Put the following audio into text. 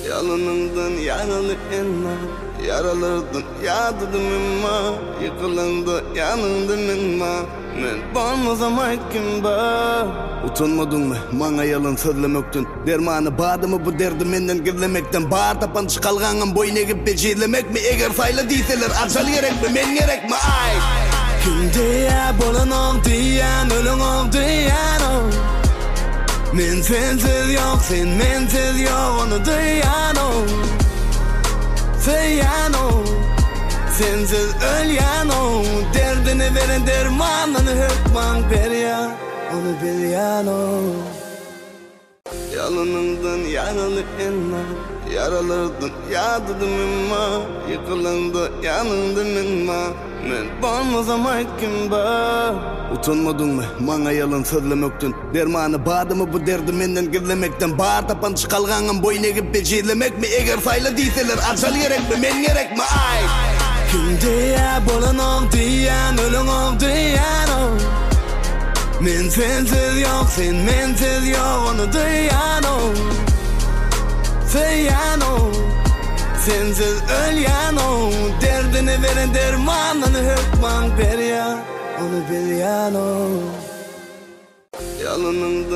Yalanından yaralı enna, yaralardan yadıdım imma, yıkılındı yanındım imma. Men bolmasam aytkim ba. Utanmadın mı? Mana yalan sözlemekten. Dermanı badımı bu derdi menden gizlemekten. Bağır tapanç kalganın boyuna gip becirlemek mi? Eğer sayla değilseler acal gerek mi? Men gerek mi? Ay! Kim diye bolan ol diyen, ölün ol diyen o. Men sensiz yok, sen mensiz yok, onu duyan o. Söyleyen o. Sensiz ölyen o. Derdini veren dermanını hükman perya, onu bilyen o. Yalanından yaralı enna, yaralardan yadıdım imma, yıkılındı yanındım imma. Men bolmasam aytkim ba. Utanmadın mı? Mana yalan sözlemekten. Dermanı badımı bu derdi menden gizlemekten. Bağır tapanç kalganın boyuna gip becirlemek mi? Eğer sayla değilseler acal gerek mi? Men gerek mi? Ay! Kim diye bolan ol diyen, ölün ol diyen o. Men sensiz yok, sen mensiz yok, onu duyan o. Söyleyen o. Sensiz ölyen o. Derdini veren dermanını hükman perya, onu bilyen o. Yalanından